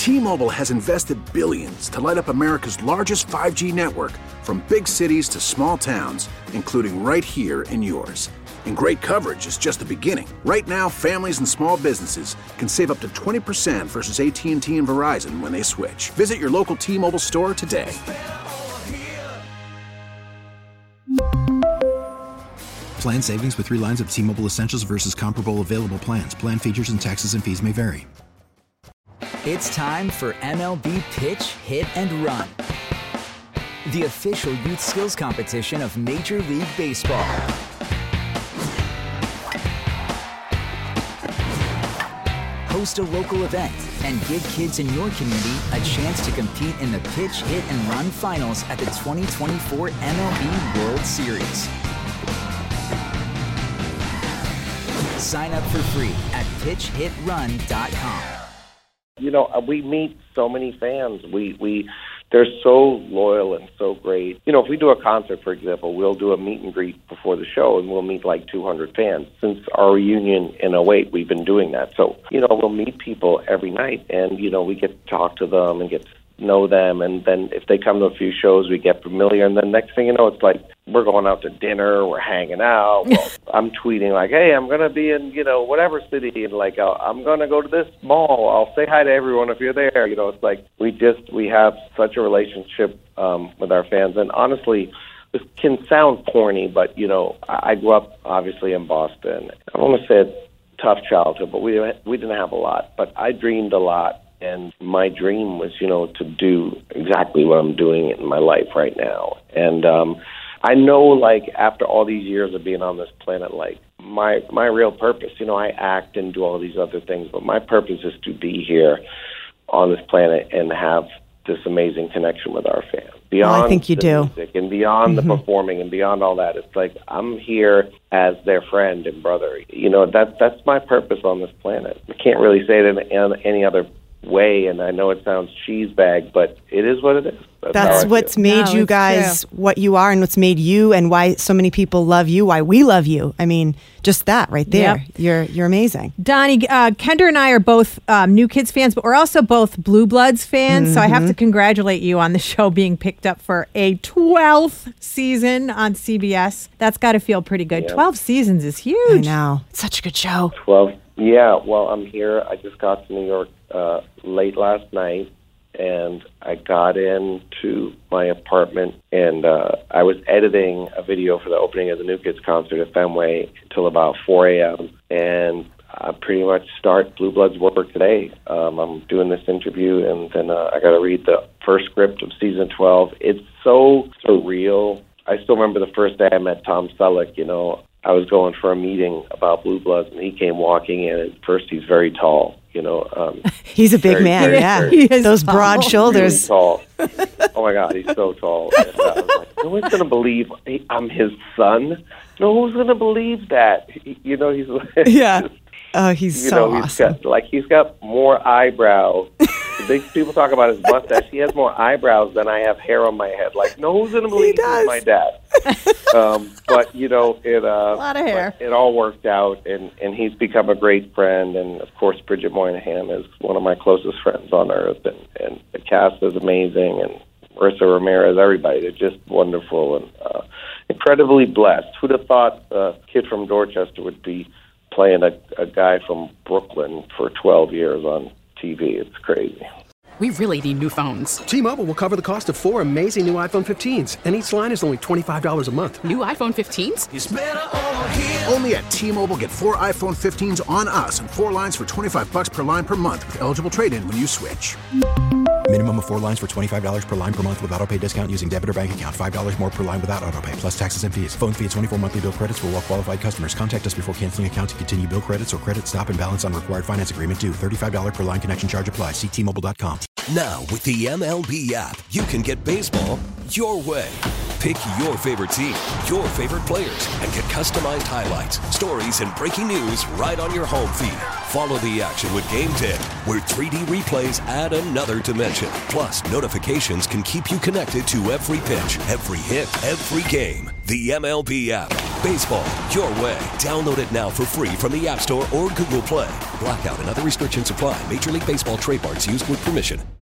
T-Mobile has invested billions to light up America's largest 5G network, from big cities to small towns, including right here in yours. And great coverage is just the beginning. Right now, families and small businesses can save up to 20% versus AT&T and Verizon when they switch. Visit your local T-Mobile store today. Plan savings with 3 lines of T-Mobile Essentials versus comparable available plans. Plan features and taxes and fees may vary. It's time for MLB Pitch, Hit, and Run, the official youth skills competition of Major League Baseball. Host a local event and give kids in your community a chance to compete in the Pitch, Hit, and Run finals at the 2024 MLB World Series. Sign up for free at pitchhitrun.com. You know, we meet so many fans. They're so loyal and so great. You know, if we do a concert, for example, we'll do a meet and greet before the show, and we'll meet like 200 fans. Since our reunion in 2008, we've been doing that. So, you know, we'll meet people every night, and, you know, we get to talk to them and get to know them. And then if they come to a few shows, we get familiar. And then next thing you know, it's like we're going out to dinner, we're hanging out. Well, I'm tweeting like, hey, I'm going to be in, you know, whatever city, and like, I'm going to go to this mall. I'll say hi to everyone if you're there. You know, it's like we have such a relationship with our fans. And honestly, this can sound corny, but, you know, I grew up obviously in Boston. I don't want to say a tough childhood, but we didn't have a lot. But I dreamed a lot. And my dream was, you know, to do exactly what I'm doing in my life right now. And I know, like, after all these years of being on this planet, like, my real purpose, you know, I act and do all these other things, but my purpose is to be here on this planet and have this amazing connection with our fans. Beyond I think you do. Music and beyond the performing and beyond all that, it's like I'm here as their friend and brother. You know, that's my purpose on this planet. I can't really say it in any other way, and I know it sounds cheesebag, but it is what it is. That's what's made you guys what you are, and what's made you, and why so many people love you, why we love you. I mean, just that right there. Yep. You're amazing. Donnie, Kendra and I are both New Kids fans, but we're also both Blue Bloods fans, so I have to congratulate you on the show being picked up for a 12th season on CBS. That's got to feel pretty good. Yeah. 12 seasons is huge. I know. It's such a good show. 12. Yeah, well, I'm here. I just got to New York late last night, and I got into my apartment, and I was editing a video for the opening of the New Kids concert at Fenway until about 4 a.m., and I pretty much start Blue Bloods work today. I'm doing this interview, and then I got to read the first script of season 12. It's so surreal. I still remember the first day I met Tom Selleck. You know, I was going for a meeting about Blue Bloods, and he came walking in. At first, he's very tall. You know, he's a big man. Very, those broad shoulders. Really tall. Oh my God, he's so tall. And I was like, no one's going to believe I'm his son. No one's going to believe that. You know, he's yeah. Oh, he's so awesome. He's got more eyebrows. People talk about his mustache. He has more eyebrows than I have hair on my head. Like, no one's going to believe he's my dad. But, you know, a lot of hair. It all worked out, and he's become a great friend. And, of course, Bridget Moynihan is one of my closest friends on earth. And the cast is amazing, and Marissa Ramirez, everybody. They're just wonderful and incredibly blessed. Who'd have thought a kid from Dorchester would be playing a guy from Brooklyn for 12 years on TV. It's crazy. We really need new phones. T-Mobile will cover the cost of 4 amazing new iPhone 15s, and each line is only $25 a month. New iPhone 15s? It's better over here. Only at T-Mobile, get 4 iPhone 15s on us and 4 lines for $25 per line per month with eligible trade-in when you switch. Minimum of 4 lines for $25 per line per month with autopay discount using debit or bank account. $5 more per line without autopay, plus taxes and fees. Phone fee at 24 monthly bill credits for well-qualified customers. Contact us before canceling account to continue bill credits or credit stop and balance on required finance agreement due. $35 per line connection charge applies. See T-Mobile.com. Now, with the MLB app, you can get baseball your way. Pick your favorite team, your favorite players, and get customized highlights, stories, and breaking news right on your home feed. Follow the action with Game 10, where 3D replays add another dimension. Plus, notifications can keep you connected to every pitch, every hit, every game. The MLB app. Baseball, your way. Download it now for free from the App Store or Google Play. Blackout and other restrictions apply. Major League Baseball trademarks used with permission.